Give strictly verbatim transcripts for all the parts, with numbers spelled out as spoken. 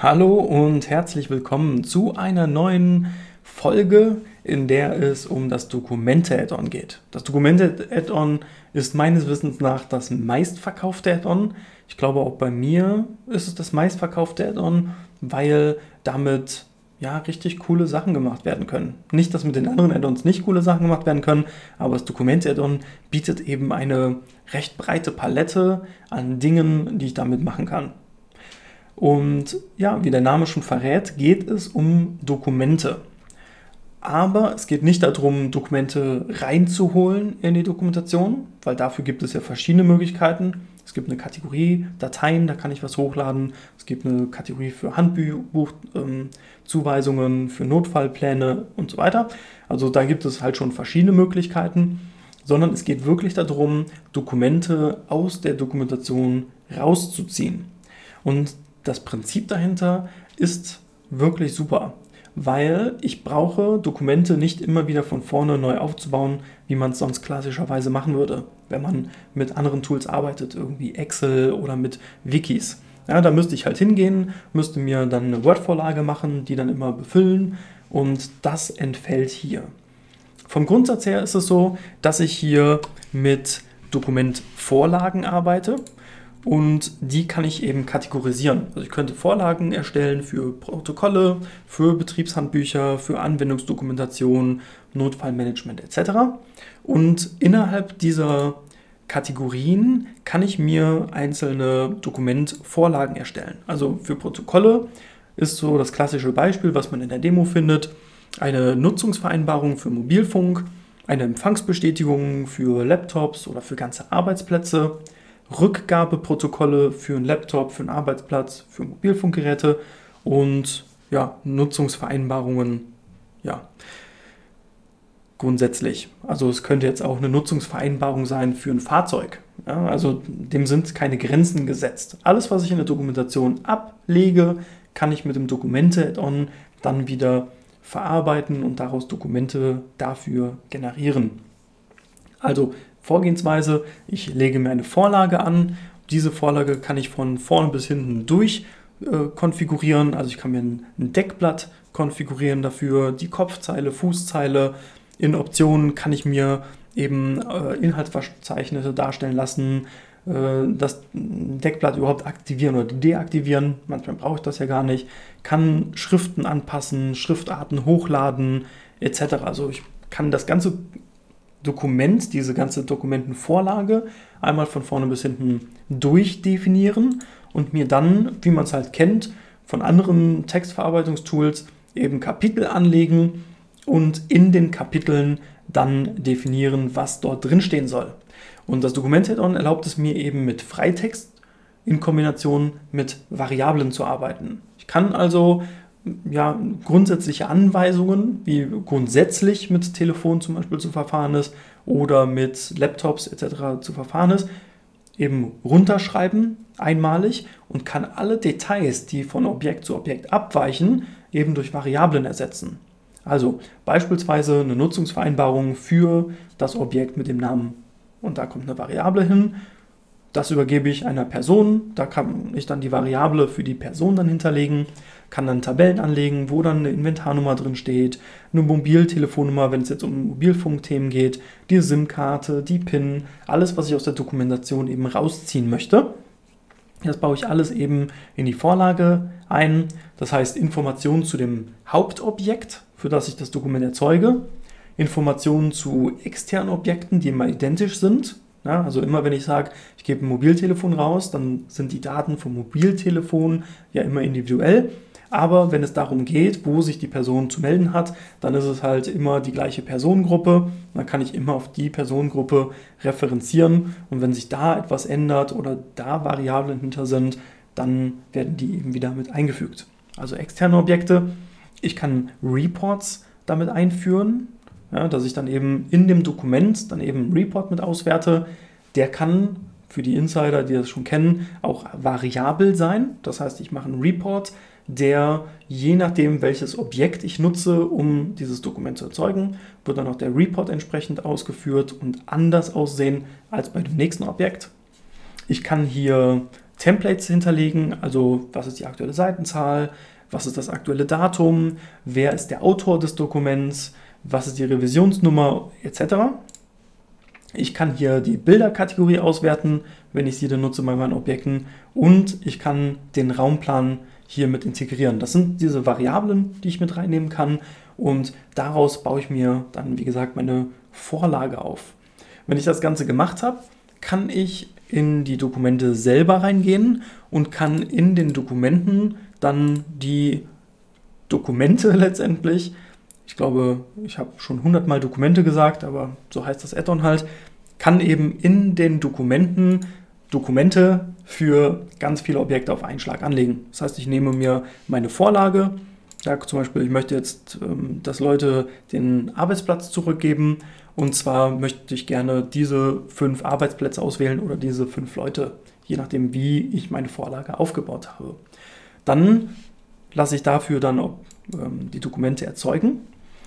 Hallo und herzlich willkommen zu einer neuen Folge, in der es um das Dokumente-Add-on geht. Das Dokumente-Add-on ist meines Wissens nach das meistverkaufte Add-on. Ich glaube, auch bei mir ist es das meistverkaufte Add-on, weil damit ja richtig coole Sachen gemacht werden können. Nicht, dass mit den anderen Add-ons nicht coole Sachen gemacht werden können, aber das Dokumente-Add-on bietet eben eine recht breite Palette an Dingen, die ich damit machen kann. Und ja, wie der Name schon verrät, geht es um Dokumente. Aber es geht nicht darum, Dokumente reinzuholen in die Dokumentation, weil dafür gibt es ja verschiedene Möglichkeiten. Es gibt eine Kategorie Dateien, da kann ich was hochladen. Es gibt eine Kategorie für Handbuchzuweisungen, ähm, für Notfallpläne und so weiter. Also da gibt es halt schon verschiedene Möglichkeiten, sondern es geht wirklich darum, Dokumente aus der Dokumentation rauszuziehen. Und das Prinzip dahinter ist wirklich super, weil ich brauche Dokumente nicht immer wieder von vorne neu aufzubauen, wie man es sonst klassischerweise machen würde, wenn man mit anderen Tools arbeitet, irgendwie Excel oder mit Wikis. Ja, da müsste ich halt hingehen, müsste mir dann eine Word-Vorlage machen, die dann immer befüllen, und das entfällt hier. Vom Grundsatz her ist es so, dass ich hier mit Dokumentvorlagen arbeite. Und die kann ich eben kategorisieren. Also ich könnte Vorlagen erstellen für Protokolle, für Betriebshandbücher, für Anwendungsdokumentation, Notfallmanagement et cetera. Und innerhalb dieser Kategorien kann ich mir einzelne Dokumentvorlagen erstellen. Also für Protokolle ist so das klassische Beispiel, was man in der Demo findet, eine Nutzungsvereinbarung für Mobilfunk, eine Empfangsbestätigung für Laptops oder für ganze Arbeitsplätze, Rückgabeprotokolle für einen Laptop, für einen Arbeitsplatz, für Mobilfunkgeräte und ja, Nutzungsvereinbarungen, ja, grundsätzlich. Also es könnte jetzt auch eine Nutzungsvereinbarung sein für ein Fahrzeug. Ja, also dem sind keine Grenzen gesetzt. Alles, was ich in der Dokumentation ablege, kann ich mit dem Dokumente-Add-on dann wieder verarbeiten und daraus Dokumente dafür generieren. Also Vorgehensweise, ich lege mir eine Vorlage an. Diese Vorlage kann ich von vorne bis hinten durch äh, konfigurieren. Also ich kann mir ein, ein Deckblatt konfigurieren dafür, die Kopfzeile, Fußzeile. In Optionen kann ich mir eben äh, Inhaltsverzeichnisse darstellen lassen, äh, das Deckblatt überhaupt aktivieren oder deaktivieren. Manchmal brauche ich das ja gar nicht. Kann Schriften anpassen, Schriftarten hochladen et cetera. Also ich kann das ganze Dokument, diese ganze Dokumentenvorlage einmal von vorne bis hinten durchdefinieren und mir dann, wie man es halt kennt, von anderen Textverarbeitungstools eben Kapitel anlegen und in den Kapiteln dann definieren, was dort drin stehen soll. Und das Dokumente-Add-on erlaubt es mir eben mit Freitext in Kombination mit Variablen zu arbeiten. Ich kann also ja, grundsätzliche Anweisungen, wie grundsätzlich mit Telefon zum Beispiel zu verfahren ist oder mit Laptops et cetera zu verfahren ist, eben runterschreiben, einmalig, und kann alle Details, die von Objekt zu Objekt abweichen, eben durch Variablen ersetzen. Also beispielsweise eine Nutzungsvereinbarung für das Objekt mit dem Namen, und da kommt eine Variable hin. Das übergebe ich einer Person, da kann ich dann die Variable für die Person dann hinterlegen, kann dann Tabellen anlegen, wo dann eine Inventarnummer drin steht, eine Mobiltelefonnummer, wenn es jetzt um Mobilfunkthemen geht, die SIM-Karte, die PIN, alles, was ich aus der Dokumentation eben rausziehen möchte. Das baue ich alles eben in die Vorlage ein, das heißt Informationen zu dem Hauptobjekt, für das ich das Dokument erzeuge, Informationen zu externen Objekten, die immer identisch sind. Ja, also immer wenn ich sage, ich gebe ein Mobiltelefon raus, dann sind die Daten vom Mobiltelefon ja immer individuell. Aber wenn es darum geht, wo sich die Person zu melden hat, dann ist es halt immer die gleiche Personengruppe. Dann kann ich immer auf die Personengruppe referenzieren. Und wenn sich da etwas ändert oder da Variablen hinter sind, dann werden die eben wieder mit eingefügt. Also externe Objekte. Ich kann Reports damit einführen. Ja, dass ich dann eben in dem Dokument dann eben einen Report mit auswerte. Der kann für die Insider, die das schon kennen, auch variabel sein. Das heißt, ich mache einen Report, der je nachdem, welches Objekt ich nutze, um dieses Dokument zu erzeugen, wird dann auch der Report entsprechend ausgeführt und anders aussehen als bei dem nächsten Objekt. Ich kann hier Templates hinterlegen, also was ist die aktuelle Seitenzahl, was ist das aktuelle Datum, wer ist der Autor des Dokuments, was ist die Revisionsnummer et cetera. Ich kann hier die Bilderkategorie auswerten, wenn ich sie dann nutze bei meinen Objekten, und ich kann den Raumplan hier mit integrieren. Das sind diese Variablen, die ich mit reinnehmen kann, und daraus baue ich mir dann, wie gesagt, meine Vorlage auf. Wenn ich das Ganze gemacht habe, kann ich in die Dokumente selber reingehen und kann in den Dokumenten dann die Dokumente letztendlich, ich glaube, ich habe schon hundertmal Dokumente gesagt, aber so heißt das Add-on halt, kann eben in den Dokumenten Dokumente für ganz viele Objekte auf einen Schlag anlegen. Das heißt, ich nehme mir meine Vorlage, ja, zum Beispiel, ich möchte jetzt, ähm, dass Leute den Arbeitsplatz zurückgeben, und zwar möchte ich gerne diese fünf Arbeitsplätze auswählen oder diese fünf Leute, je nachdem, wie ich meine Vorlage aufgebaut habe. Dann lasse ich dafür dann ähm, die Dokumente erzeugen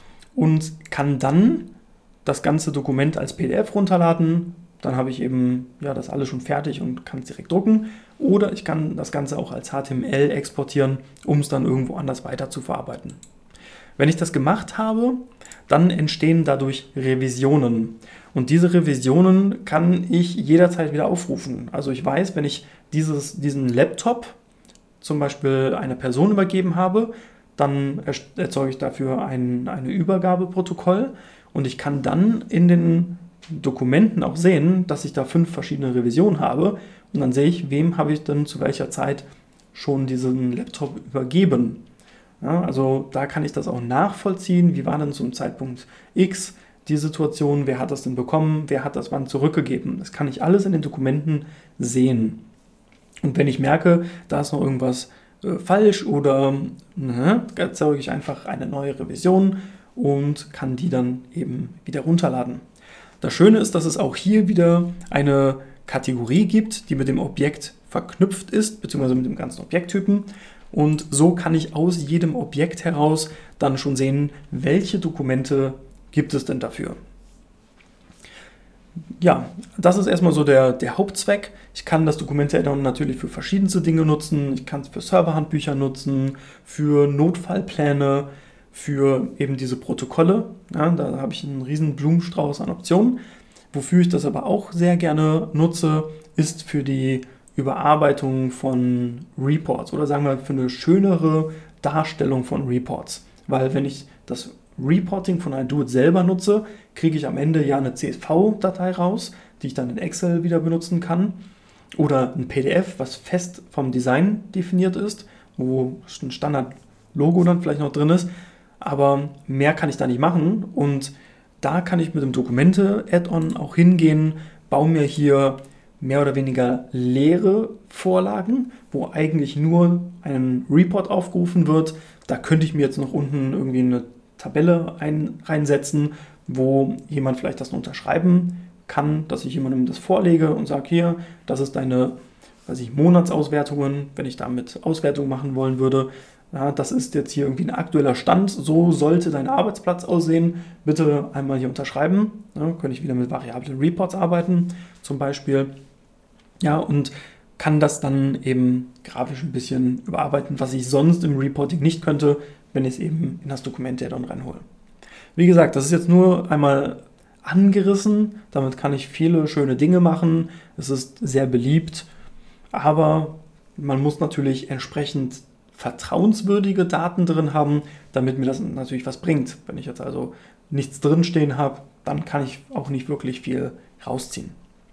und kann dann das ganze Dokument als P D F runterladen. Dann habe ich eben ja, das alles schon fertig und kann es direkt drucken. Oder ich kann das Ganze auch als H T M L exportieren, um es dann irgendwo anders weiter zu verarbeiten. Wenn ich das gemacht habe, dann entstehen dadurch Revisionen. Und diese Revisionen kann ich jederzeit wieder aufrufen. Also ich weiß, wenn ich dieses, diesen Laptop zum Beispiel einer Person übergeben habe, dann erzeuge ich dafür ein eine Übergabeprotokoll, und ich kann dann in den Dokumenten auch sehen, dass ich da fünf verschiedene Revisionen habe, und dann sehe ich, wem habe ich denn zu welcher Zeit schon diesen Laptop übergeben. Ja, also da kann ich das auch nachvollziehen, wie war denn zum Zeitpunkt X die Situation, wer hat das denn bekommen, wer hat das wann zurückgegeben. Das kann ich alles in den Dokumenten sehen. Und wenn ich merke, da ist noch irgendwas äh, falsch oder ne, erzeuge ich einfach eine neue Revision und kann die dann eben wieder runterladen. Das Schöne ist, dass es auch hier wieder eine Kategorie gibt, die mit dem Objekt verknüpft ist, beziehungsweise mit dem ganzen Objekttypen. Und so kann ich aus jedem Objekt heraus dann schon sehen, welche Dokumente gibt es denn dafür. Ja, das ist erstmal so der, der Hauptzweck. Ich kann das Dokumente-Add-on natürlich für verschiedenste Dinge nutzen. Ich kann es für Serverhandbücher nutzen, für Notfallpläne, für eben diese Protokolle. Ja, da habe ich einen riesen Blumenstrauß an Optionen. Wofür ich das aber auch sehr gerne nutze, ist für die Überarbeitung von Reports oder sagen wir für eine schönere Darstellung von Reports. Weil wenn ich das Reporting von iDoIt selber nutze, kriege ich am Ende ja eine C S V-Datei raus, die ich dann in Excel wieder benutzen kann. Oder ein P D F, was fest vom Design definiert ist, wo ein Standard-Logo dann vielleicht noch drin ist. Aber mehr kann ich da nicht machen. Und da kann ich mit dem Dokumente-Add-on auch hingehen, baue mir hier mehr oder weniger leere Vorlagen, wo eigentlich nur ein Report aufgerufen wird. Da könnte ich mir jetzt noch unten irgendwie eine Tabelle ein, reinsetzen, wo jemand vielleicht das unterschreiben kann, dass ich jemandem das vorlege und sage, hier, das ist deine, weiß ich, Monatsauswertungen, wenn ich damit Auswertung machen wollen würde. Ja, das ist jetzt hier irgendwie ein aktueller Stand, so sollte dein Arbeitsplatz aussehen, bitte einmal hier unterschreiben. Ja, könnte ich wieder mit variablen Reports arbeiten, zum Beispiel. Ja, und kann das dann eben grafisch ein bisschen überarbeiten, was ich sonst im Reporting nicht könnte, wenn ich es eben in das Dokumente-Add-on reinhole. Wie gesagt, das ist jetzt nur einmal angerissen, damit kann ich viele schöne Dinge machen, es ist sehr beliebt, aber man muss natürlich entsprechend vertrauenswürdige Daten drin haben, damit mir das natürlich was bringt. Wenn ich jetzt also nichts drinstehen habe, dann kann ich auch nicht wirklich viel rausziehen.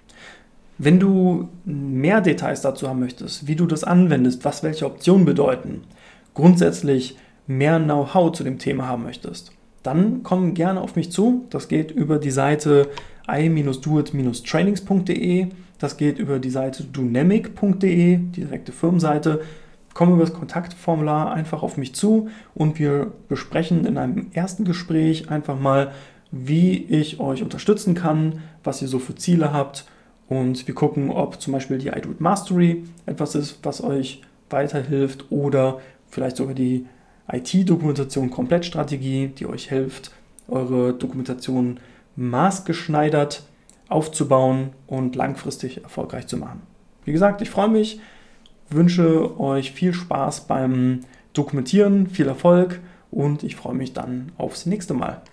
Wenn du mehr Details dazu haben möchtest, wie du das anwendest, was welche Optionen bedeuten, grundsätzlich mehr Know-how zu dem Thema haben möchtest, dann komm gerne auf mich zu. Das geht über die Seite i dash doit dash trainings punkt de, das geht über die Seite dynamic punkt de, die direkte Firmenseite. Komm über das Kontaktformular einfach auf mich zu und wir besprechen in einem ersten Gespräch einfach mal, wie ich euch unterstützen kann, was ihr so für Ziele habt. Und wir gucken, ob zum Beispiel die iDoIt Mastery etwas ist, was euch weiterhilft oder vielleicht sogar die I T-Dokumentation-Komplettstrategie, die euch hilft, eure Dokumentation maßgeschneidert aufzubauen und langfristig erfolgreich zu machen. Wie gesagt, ich freue mich, wünsche euch viel Spaß beim Dokumentieren, viel Erfolg und ich freue mich dann aufs nächste Mal.